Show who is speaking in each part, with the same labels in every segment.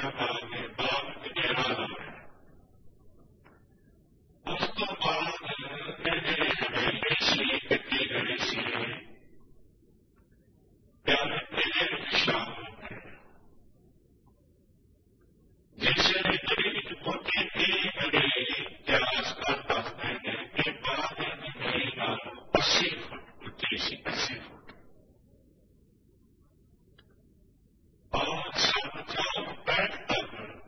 Speaker 1: के बाद घेरा जाए। उस तो बाद हवेली कटी गई सी प्यारे तेरे विश्राम हो गए। जैसे गरीब होती थी मेरे इतिहासकार बताते हैं कि बाद मेरी नाम 80 फुट ऊंची सी 80 फुट और 4.5 फुट तक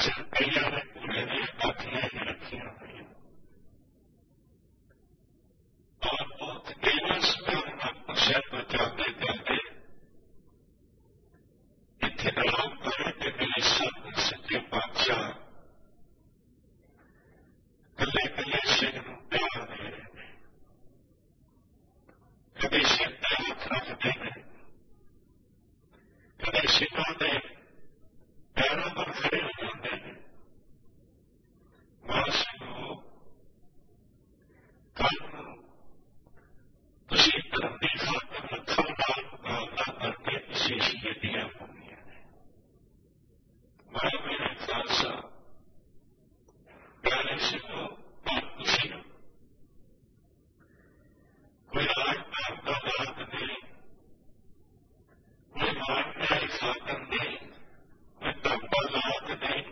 Speaker 1: सरकैया ने पूरे ने काफियां ही रखियां हुई और बहुत तेवस में अपना शहर बचाते करते इतने आराम करे कि मेरे सब सच्चे बादशाह कले कले सिंह नूं प्यार दे रहे हैं, कभी सिंह ते हाथ रखते हैं, कभी सिंहों के पैरों पर खड़े हो जाते हैं। मां सिंहो कल तुसी धर्म की खातिर लखों नाल मुकाबला करके विशेषीयत दियां होंगियां ने। मैं मेरे खालसा प्यारे सिंहो और तुसी कोई राज पाप का बात नहीं, कोई मानने की खातर नहीं, कोई धब्बा लात नहीं,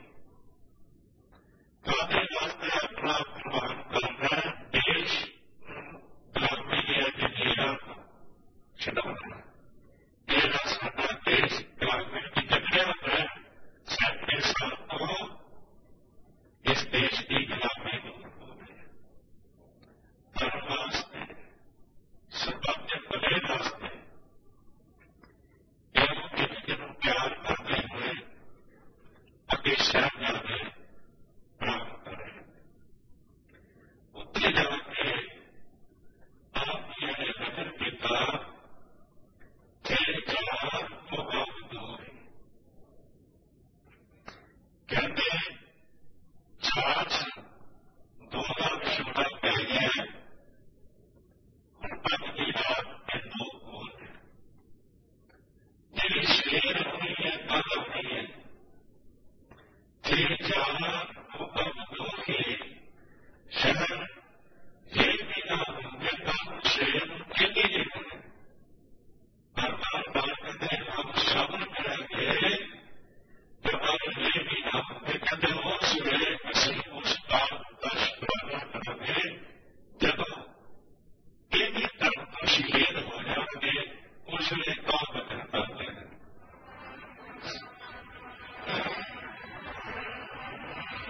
Speaker 1: कादे वास्ते अपना कुर्बान करना देश गुलामी या जंजीरां छुड़ाना। यह साडा देश गुलामी की जंजीरां है। सैकड़े साल तो इस देश की गुलामी हो गई। धर्म वास्ते समाज के भले वास्ते एवं प्यार करते हुए अगे साहबजादे प्राप्त करें। उत्थे जाके आप जी ने वचन किया थे चार मुबावदूर कहते चार दो का विछोड़ा पै गया और पंज की रात में दो बोल जी शेर होनी है कल होनी है थे चार मुबावदूर के शहर ये भी ना होंगे कल शेर कहते हैं बार बार कहते हम सब्र करेंगे जब ये भी ना होंगे कहते उस वे असं उस बात का शुक्राना करेंगे जब ये भी धर्म को शहीद हो जाएंगे उस वे का वचन करते हैं।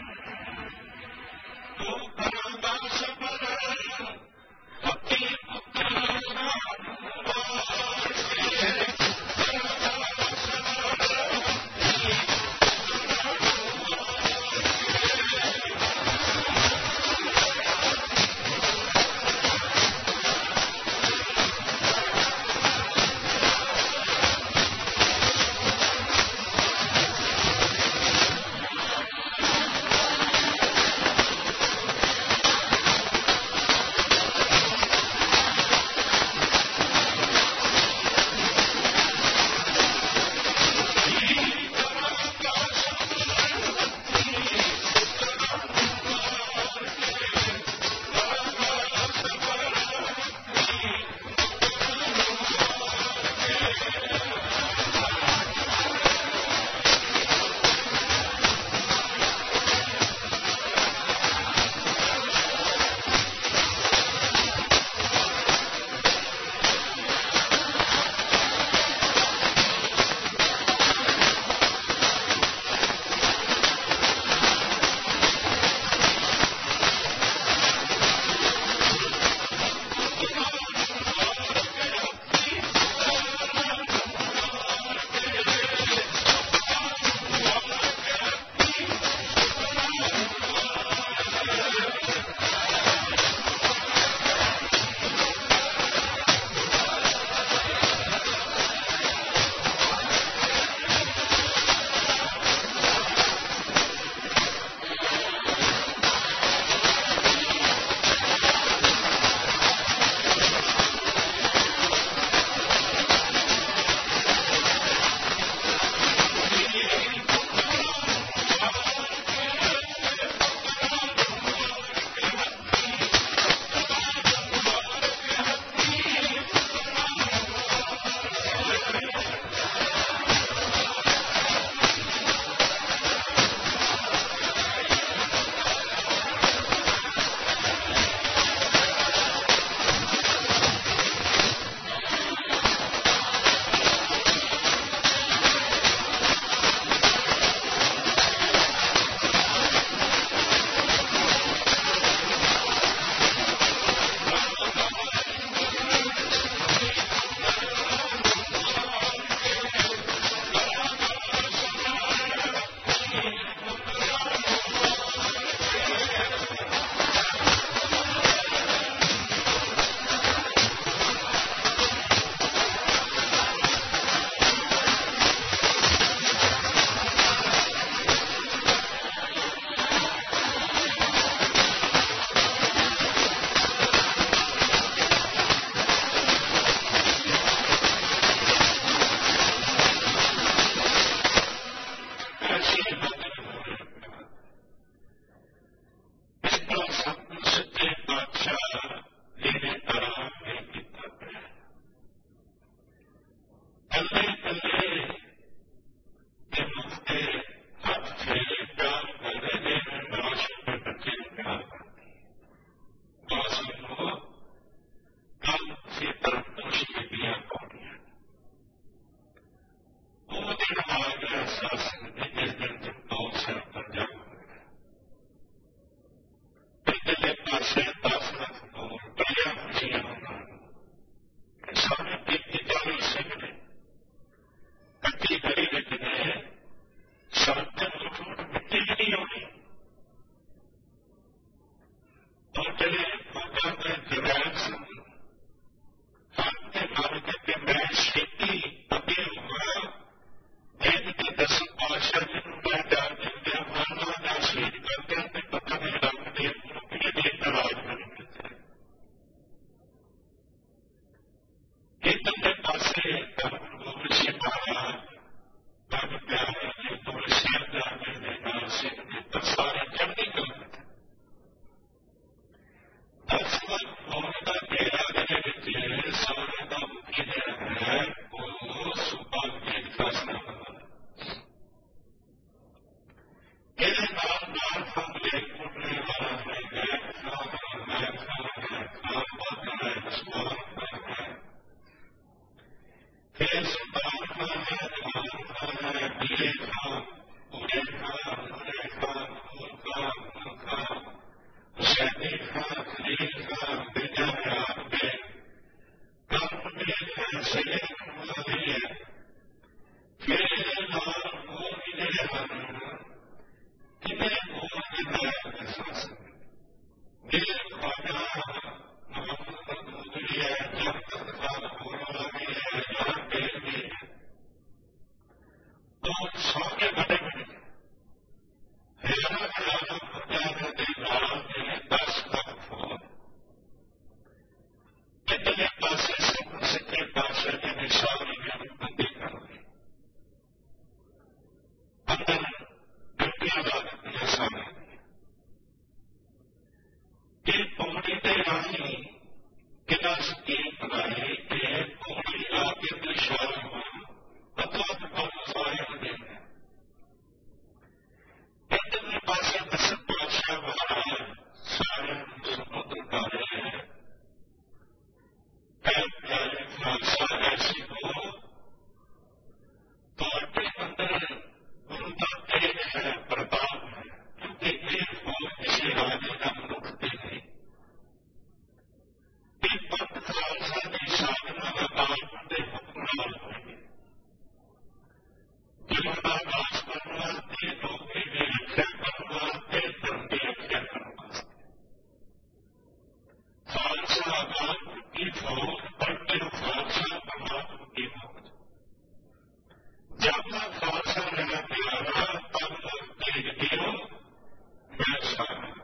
Speaker 1: ऐसा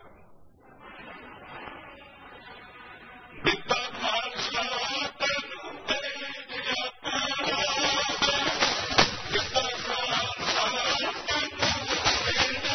Speaker 1: पिता भाषा तनु तेज अपारा, पिता भाषा तनु तेज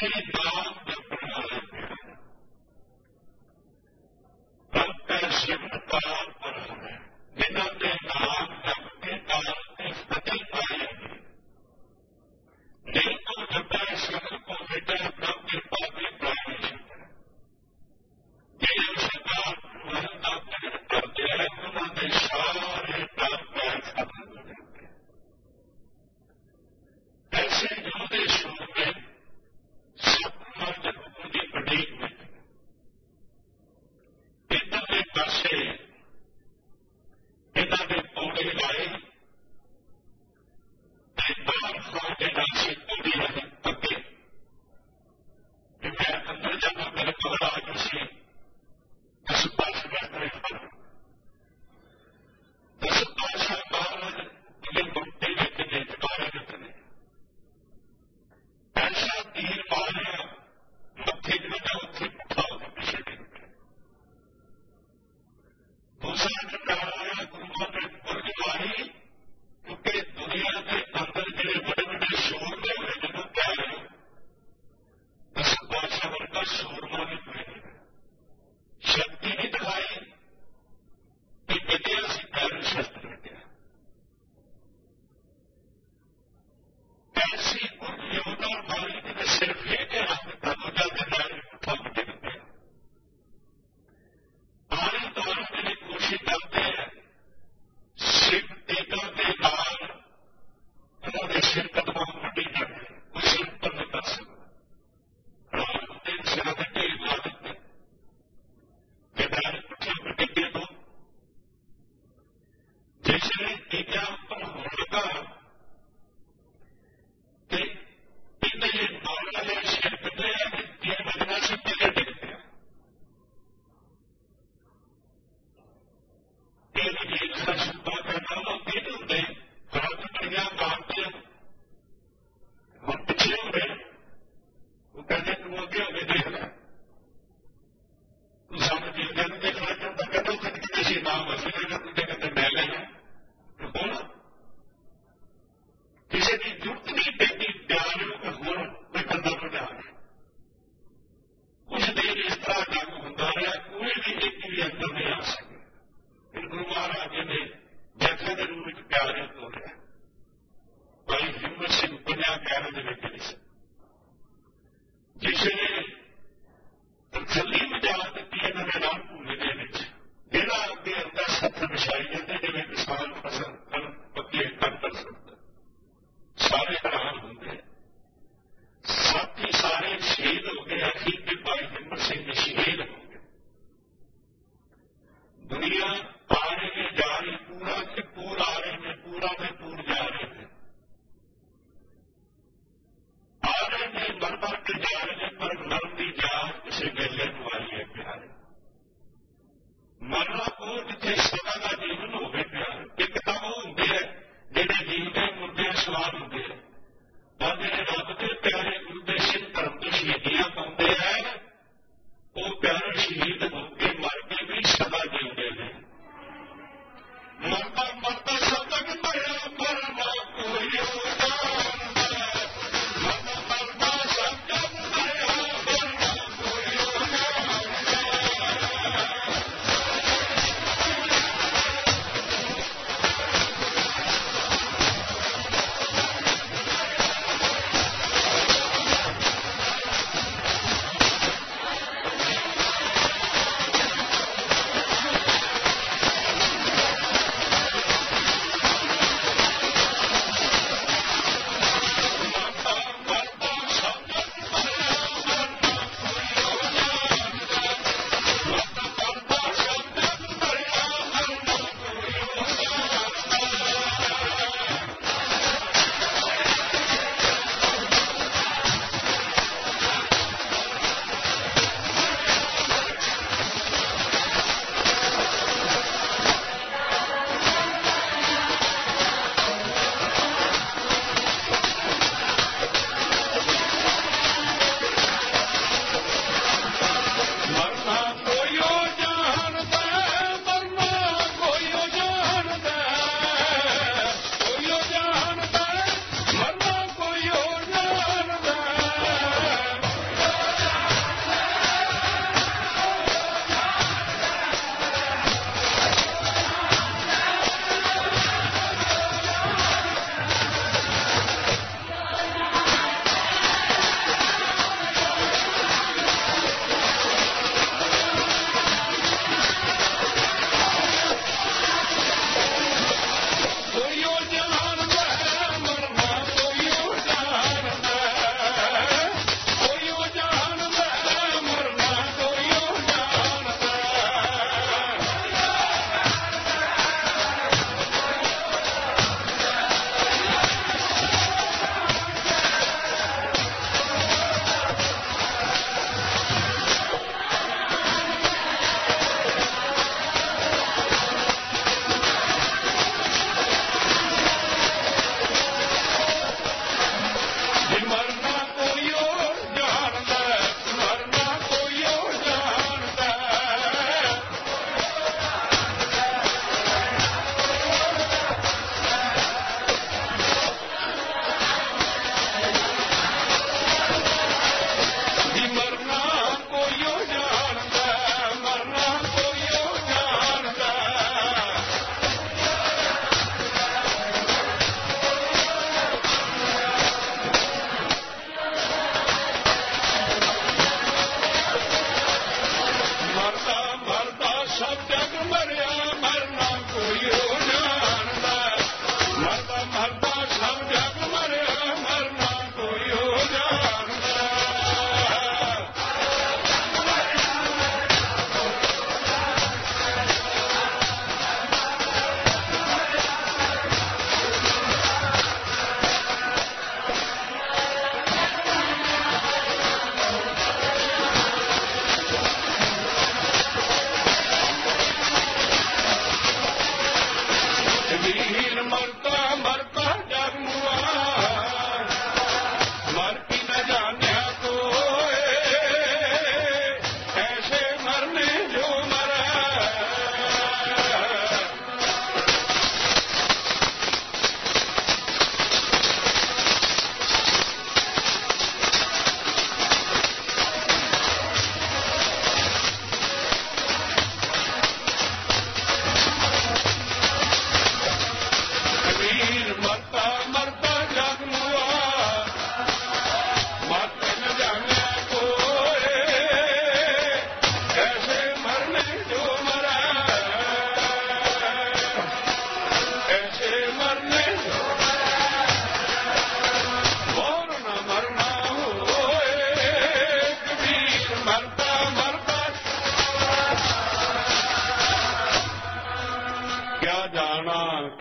Speaker 1: दुनिया आ रही है, जा रही, पूरा से पूरा आ रहे हैं, पूरा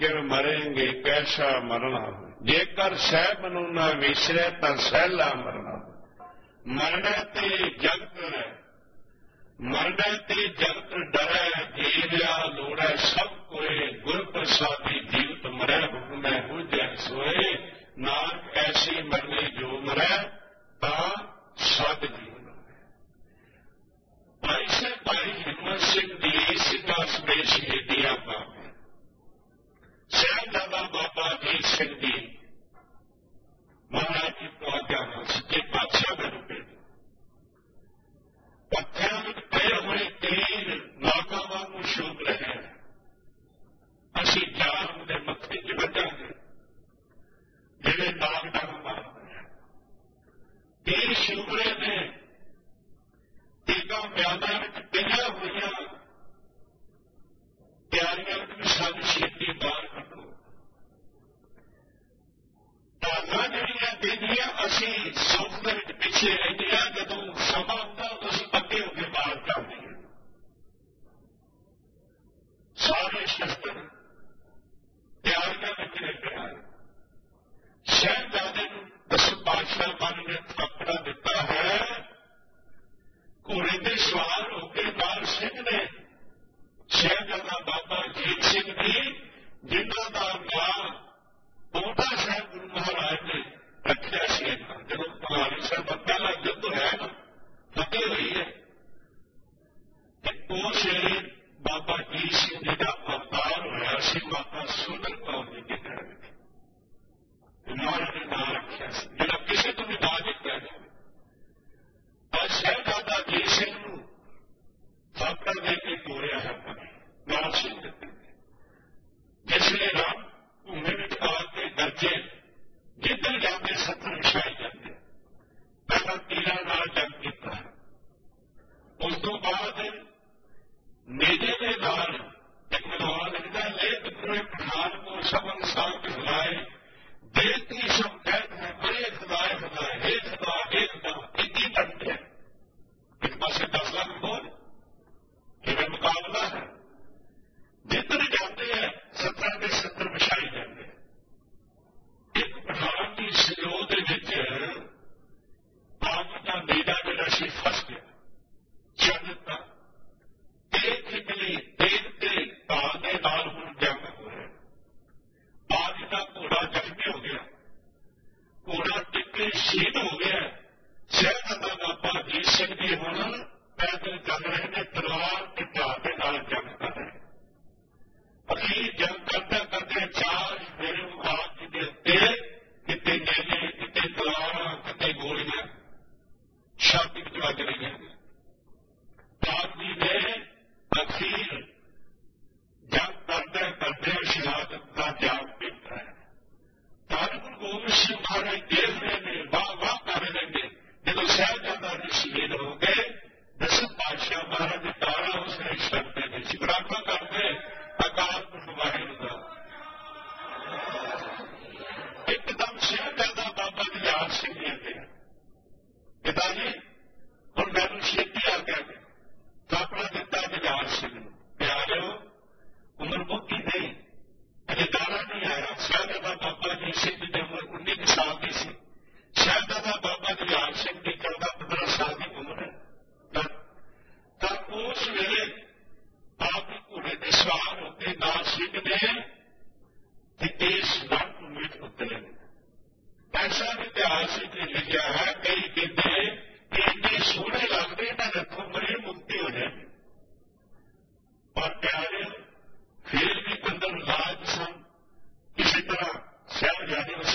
Speaker 1: किर मरेंगे कैसा मरना, जेकर सह मनु ना विसरे तां सहला मरना। मरने ते जगत है, मरने ते जगत डरै, जीविया लोड़ै सब कोय, गुर प्रसादी जीवत मरै, हुक्मै हुजै सोए, नानक ऐसी मरने जो मरै तां सद जीवन। भाई से भाई हिम्मत सिंह जी सिद्धा संदेश दिया पाप, साहिबजादा बाबा अजीत सिंह जी महाराज की को आज्ञा सच्चे पातशाह के रूप में पत्थरों में पए हुए तीर नागा वांगू शोभ रहे, असी जान के मत्थे च वजांगे जिहड़े नाग डंग मारदे। तीर शूबरे ने तीगा म्याना में पईयां होईयां तैयारियां में सारी छेती बाहर कढो। ताजा जड़ियां देनियां असी सुख दे विच पिछे रहिंदियां, जदों समा आउंदा असी अगे होके बाहर जांदे हां। सारे शस्त्र तैयारियां विच रहे हैं। शहजादे नूं दस पातशाह मान ने थापड़ा दिता है, घोड़े ते सवार होकर बाल सिंह ने शहजादा बाबा अजीत सिंह जी, जिन्हों का नाम पाउंटा साहब गुरु महाराज ने रखा से जो पहाड़ी साहब का पहला युद्ध है ना फतेह हुई है, उस बाबा अजीत सिंह जी का अवतार होया सी माता सुंदर कौर जी के घर में। महाराज ने नाम रखा जो किसी को भी बाधित कर जाए। और शहजादा अजीत सिंह को थापड़ा दे के तोड़िया है नाम सिंह देते, जिसने राम भूमि में आके गरजे, जिधर जाते सत्तर विछाए जाते। पहला तीरा नाल जंग किया, उस तो बाद नेजे के नाल एक मनवा लगता है, ले पूरे पठान को सब इंसान के खिलाए, बेहतरी सब कहते हैं बड़े खुदाए खुदाए, हे खुदा हे खुदा, एक ही बनते हैं। एक पास 10 लाख बोल ये मुकाबला है, जिधर जाते हैं 70 के 70 विछाई जाते हैं। एक पठान की सजो के आग का बेड़ा जरा सी फस गया, चढ़ दिता, एक निकली तेज के भाव के नाल हुण जंग हो रहा। आग का घोड़ा जख्मी हो गया, घोड़ा टिके शहीद हो गया। शहजादा बाबा अजीत सिंह जी हुण पैदल चल रहे हैं, तलवार के ढाल के नाल जंग कर रहे हैं। अखीर जंग करते करते 4 फेरे आग के उत्ते किते नेजे, किते तलवारां, किते गोलियां छाती विच वज रही हैं। आप जी ने अखीर जंग करते करते शहादत का जाम पीता है। धन गुरु गोबिंद सिंह महाराज देख रहे हैं, वाह वाह कर रहे हैं। जो साहिबजादा जी शहीद हो गए, 10 पातशाह महाराज ने तारा उसने शब्द में शिवरात्मा करते अकाल पुरख वाहिगुरू का। एकदम साहिबजादा बाबा दियाल सिंह जी अगे पिताजी हुण मैनूं छेती आ गया थापड़ा दिता दियाल सिंह नूं, प्यारो उम्र मुक्की नहीं, अजे दारा नहीं आया। साहिबजादा बाबा अजीत सिंह जी की उम्र 19 साल की सी, साहिबजादा बाबा दियाल सिंह की 14-15 साल की उम्र है। उस वेले आप घोड़े के सवार होते नाल सिंह ने इस रण भूमि उतरे। ऐसा इतिहास लिखा है, कई कहते कि इन्ने सोहने लगते इन्होंने रखो मरे मुक्ति हो जाए। और प्यारे फिर भी अंदर लाज सन, किसी तरह साहिबजादे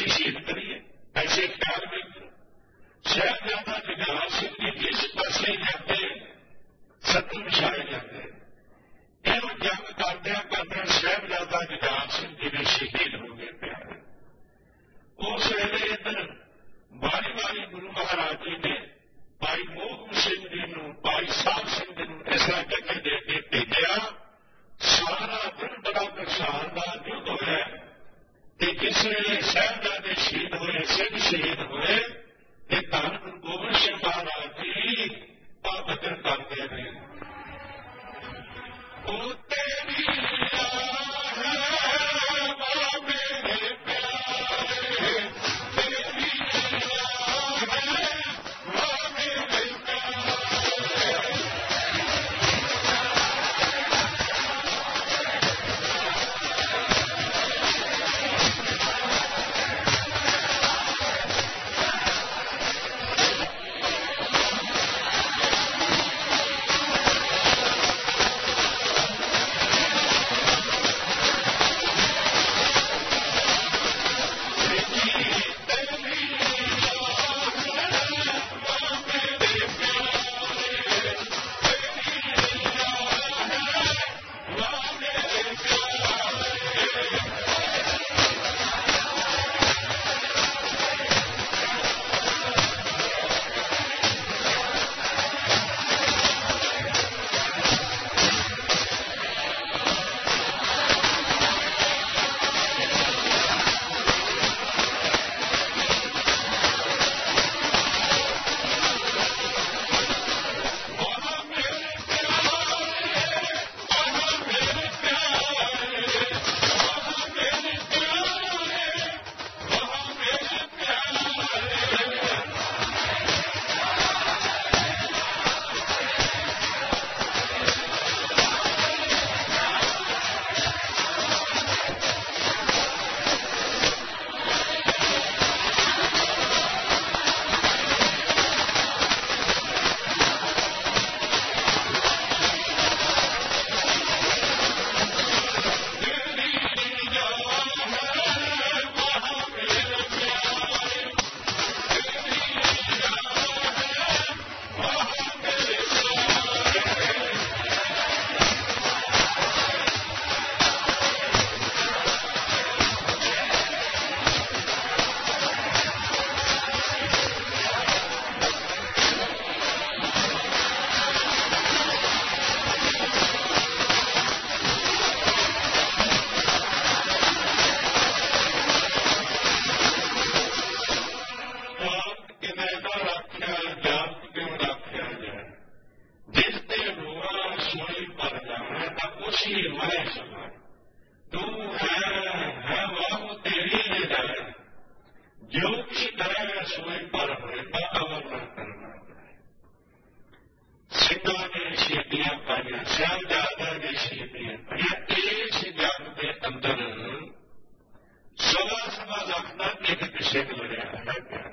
Speaker 1: सवा लाख का एक किसे को लड़िया है प्यार।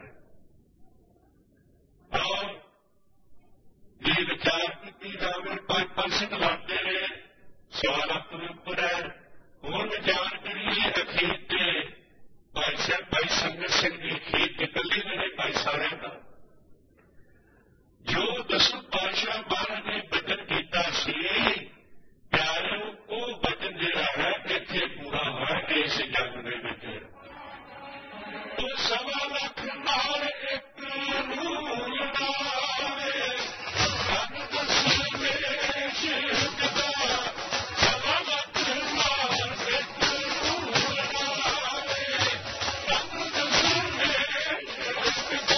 Speaker 1: और ये विचार की जाए 5% लड़ते रहे 1.25 लाख के ऊपर है। और विचार करिए अखीर के भाई संगत सिंह की खीर के कली मेरे भाई सारे का जो 10 पातशाह महाराज ने वचन किया प्यारो वो वचन जिहड़ा है इत्थे पूरा होया इस जग दे विच। तो 1.25 लाख नाल एक नूर नावे धन दशमेश पिता 1.25 लाख नाल एक नूर नावे धन दशमेश पिता।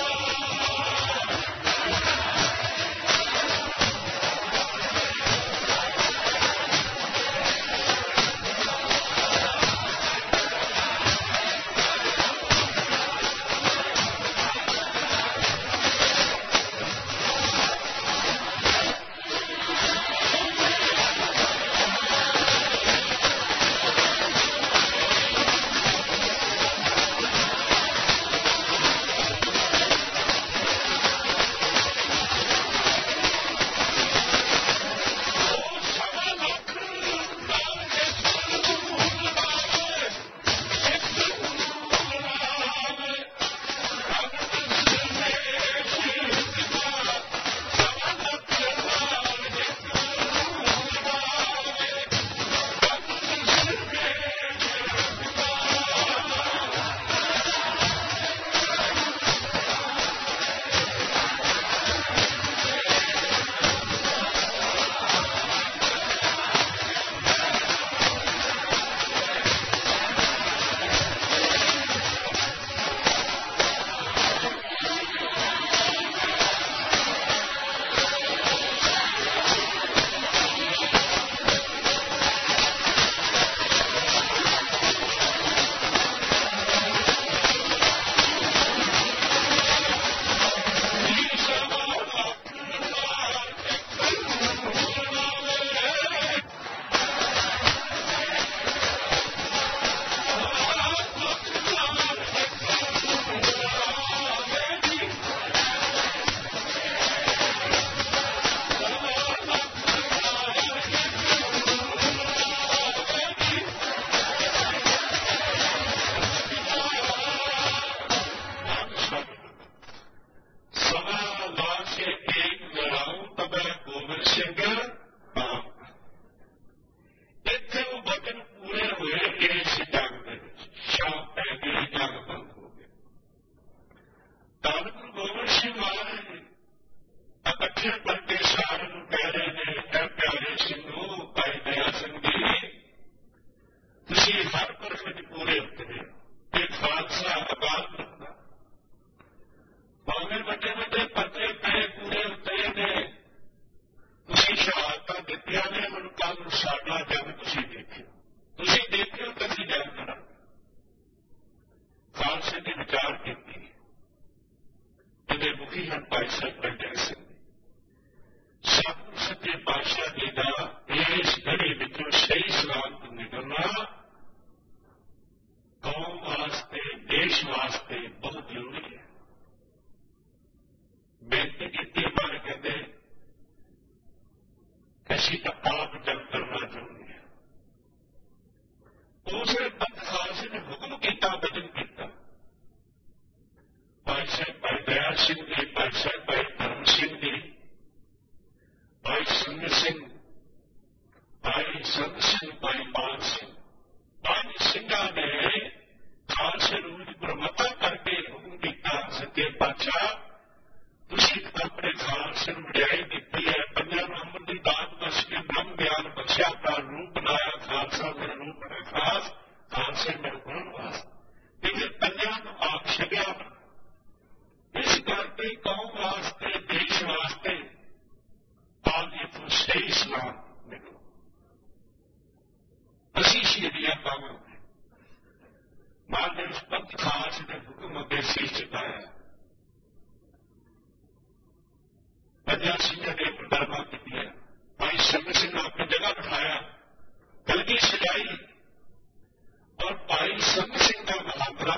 Speaker 1: और भाई संत सिंह का मुहावरा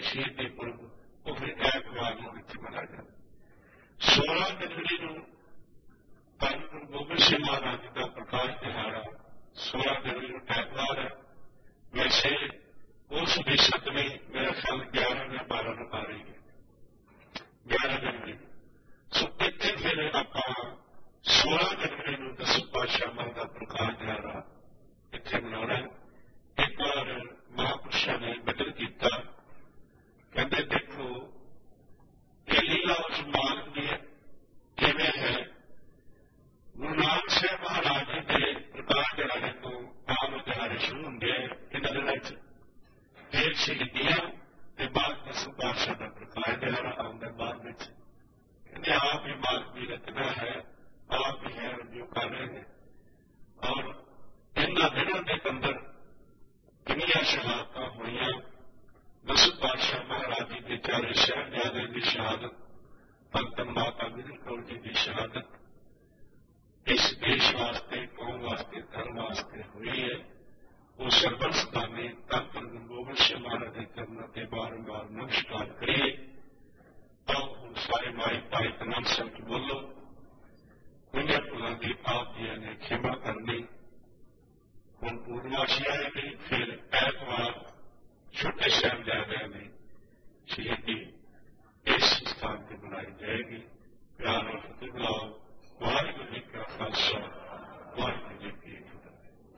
Speaker 1: ਸ਼ਹੀਦੀ ਪੁਰਬ ਉਹ ਫਿਰ ਐਤਵਾਰ ਨੂੰ ਵਿੱਚ ਮਨਾਇਆ ਜਾਂਦਾ। 16 ਜਨਵਰੀ ਨੂੰ ਧੰਨ ਗੁਰੂ ਗੋਬਿੰਦ ਸਿੰਘ ਮਹਾਰਾਜ ਜੀ ਦਾ ਪ੍ਰਕਾਸ਼ ਦਿਹਾੜਾ 16 ਜਨਵਰੀ ਨੂੰ ਐਤਵਾਰ ਹੈ। ਵੈਸੇ ਉਸ ਦੀ ਸਤਵੀਂ ਮੇਰਾ ਖਿਆਲ 11 ਜਾਂ 12 ਨੂੰ ਆ ਰਹੀ ਹੈ, 11 ਜਨਵਰੀ। ਸੋ ਇੱਥੇ ਫਿਰ ਆਪਾਂ 16 ਜਨਵਰੀ ਨੂੰ ਦਸਮ ਪਾਤਸ਼ਾਹ ਮਹਾਰਾਜ ਦਾ ਪ੍ਰਕਾਸ਼ ਦਿਹਾੜਾ ਇੱਥੇ ਮਨਾਉਣਾ। ਇੱਕ ਵਾਰ ਮਹਾਂਪੁਰਸ਼ਾਂ ਨੇ ਬਚਨ ਕੀਤਾ, ਕਹਿੰਦੇ ਦੇਖੋ ਇਹ ਲੀਲਾ ਉਸ ਮਾਲਕ ਦੀ ਕਿਵੇਂ ਹੈ। ਗੁਰੂ ਨਾਨਕ ਸਾਹਿਬ ਮਹਾਰਾਜ ਜੀ ਦੇ ਪ੍ਰਕਾਸ਼ ਦਿਹਾੜੇ ਤੋਂ ਆਮ ਦਿਹਾੜੇ ਸ਼ੁਰੂ ਹੁੰਦੇ ਆ ਇਹਨਾਂ ਦਿਨਾਂ 'ਚ, ਫਿਰ ਸ਼ਹੀਦੀਆਂ ਤੇ ਬਾਅਦ ਦਸਮ ਪਾਤਸ਼ਾਹ ਦਾ ਪ੍ਰਕਾਸ਼ ਦਿਹਾੜਾ ਆਉਂਦਾ ਬਾਅਦ ਵਿੱਚ। ਕਹਿੰਦੇ ਆਪ ਹੀ ਮਾਲਕ ਦੀ ਰਚਨਾ ਹੈ, ਆਪ ਹੀ ਹੈ ਜੋ ਕਰ ਰਹੇ ਨੇ। ਔਰ ਇਹਨਾਂ ਦਿਨਾਂ ਦੇ ਅੰਦਰ ਕਿੰਨੀਆਂ ਸ਼ਹਾਦਤਾਂ ਹੋਈਆਂ। ਦਸਮ ਪਾਤਸ਼ਾਹ ਮਹਾਰਾਜ ਜੀ ਦੇ ਚਾਰੇ ਸਾਹਿਬਜ਼ਾਦਿਆਂ ਦੀ ਸ਼ਹਾਦਤ, ਭਗਤ ਮਾਤਾ ਗੁਜਰ ਕੌਰ ਜੀ ਦੀ ਸ਼ਹਾਦਤ ਇਸ ਦੇਸ਼ ਵਾਸਤੇ, ਕੌਮ ਵਾਸਤੇ, ਧਰਮ ਵਾਸਤੇ ਹੋਈ ਹੈ। ਉਹ ਸਰਬਤ ਸਤਾਨੇ ਧੰਨ ਗੁਰੂ ਗੋਬਿੰਦ ਸਿੰਘ ਮਹਾਰਾਜ ਦੇ ਚਰਨਾਂ ਤੇ ਬਾਰ-ਬਾਰ ਨਮਸਕਾਰ ਕਰੀਏ। ਤਾਂ ਹੁਣ ਸਾਰੇ ਮਾਈ ਭਾਈ ਤਮਾਮ ਸੰਗਤ ਬੋਲੋ, ਪੁੰਨਿਆ ਭੁੱਲਾਂ ਦੀ ਆਪ ਜੀ ਨੇ ਖਿਮਾ ਕਰਨੀ। ਹੁਣ ਪੂਰਨਮਾਸ਼ੀ ਆਏਗੀ, ਫਿਰ ਐਤਵਾਰ ਛੋਟੇ ਸਾਹਿਬਜ਼ਾਦਿਆਂ ਦੀ ਸ਼ਹੀਦੀ ਇਸ ਸਥਾਨ ਤੇ ਮਨਾਈ ਜਾਏਗੀ। ਪਿਆਰ ਨਾਲ ਫਤਿਹ ਬੁਲਾਓ। ਵਾਹਿਗੁਰੂ ਜੀ ਕਾ ਖਾਲਸਾ, ਵਾਹਿਗੁਰੂ ਜੀ ਕੀ ਫਤਿਹ।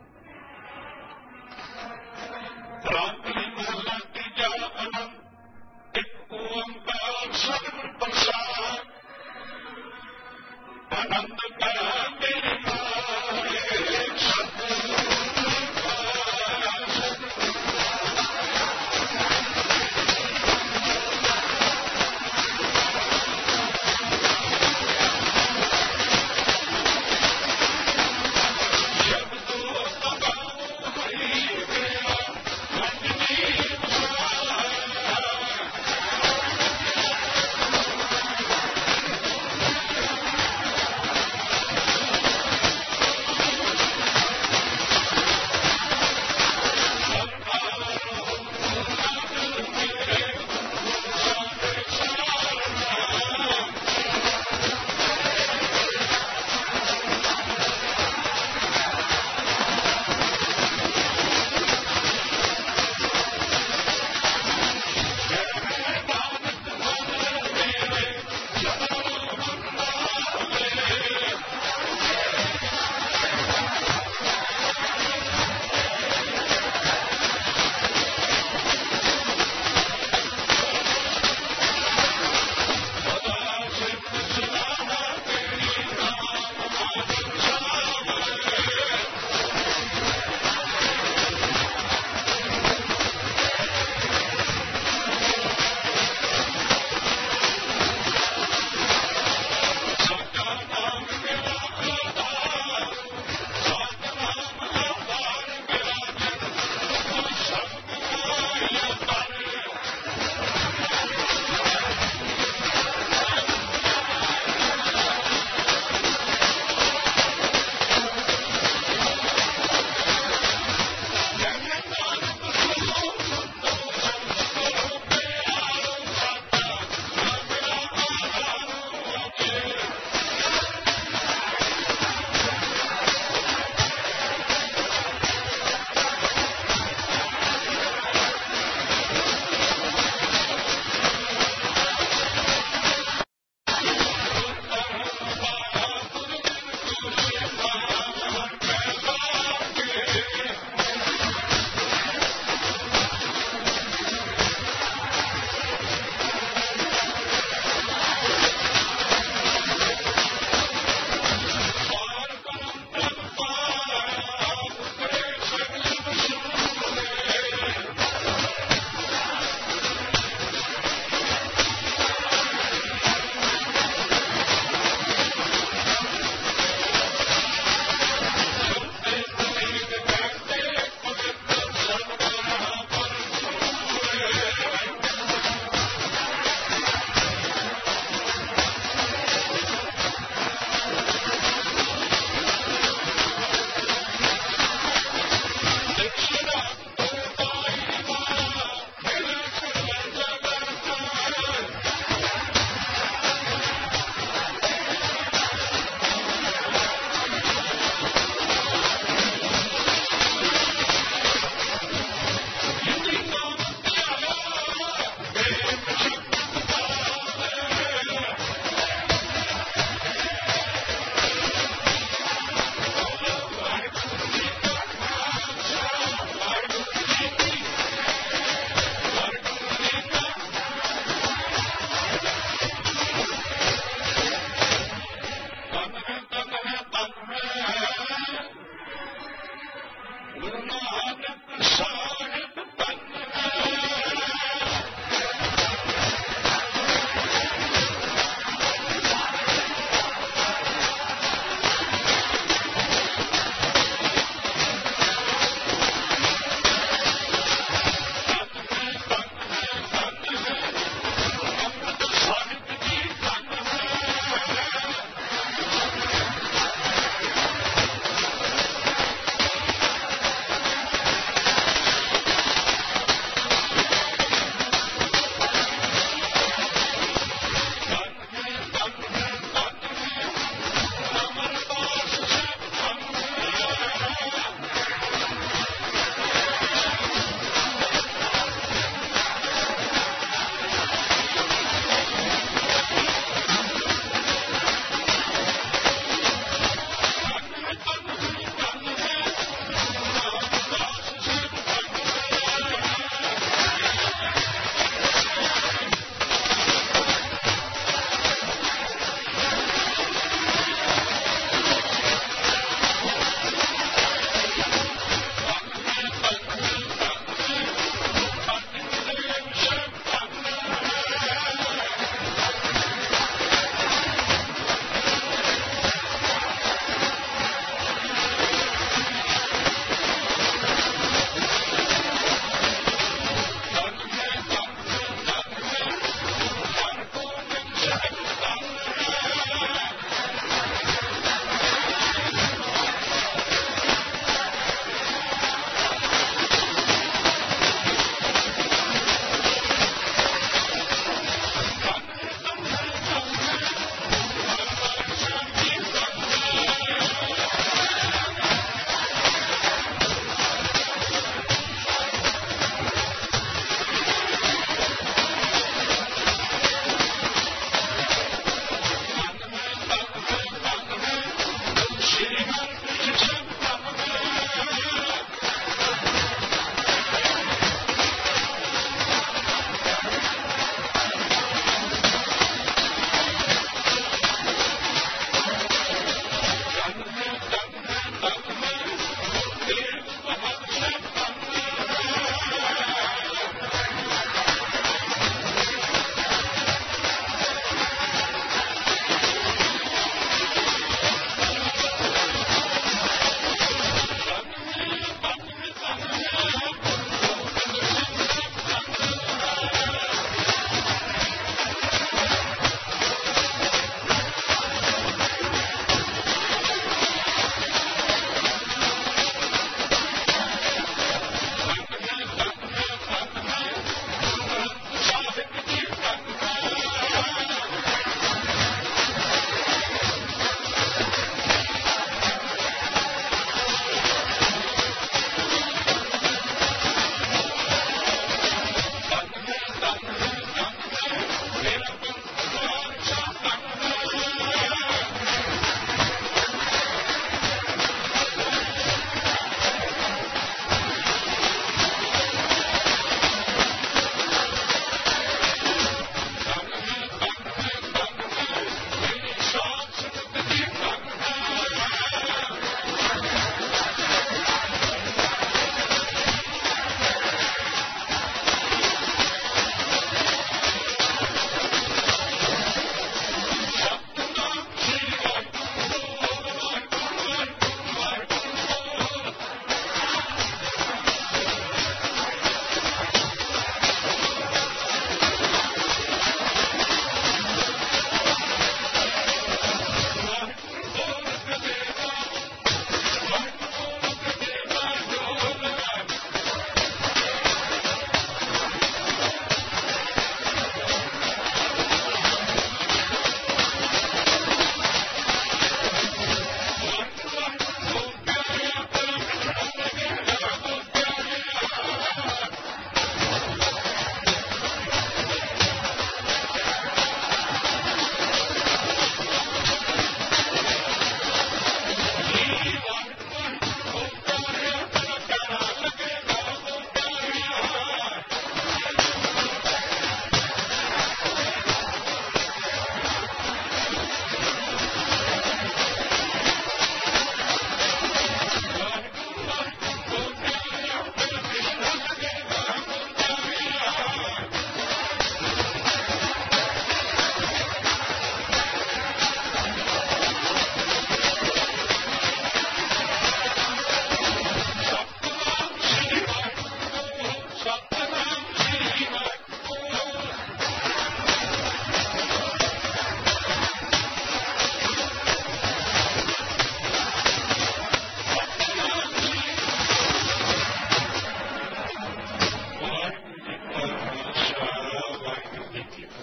Speaker 1: ਰਾਤਰੀ ਮਹੱਲਾ ਤੀਜਾ ਆਨੰਦ। ਇੱਕ ਓੰਕਾਰ ਸਤਿਗੁਰ ਪ੍ਰਸਾਦਿ, ਆਨੰਦ ਕਰਾ ਮੇਰੇ ਮਾਰੇ ਸਤਿਗੁਰ ਸ਼ਬਦੋ ਤਬਾਉ ਹਰੀ ਮੇਰਾ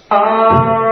Speaker 2: आ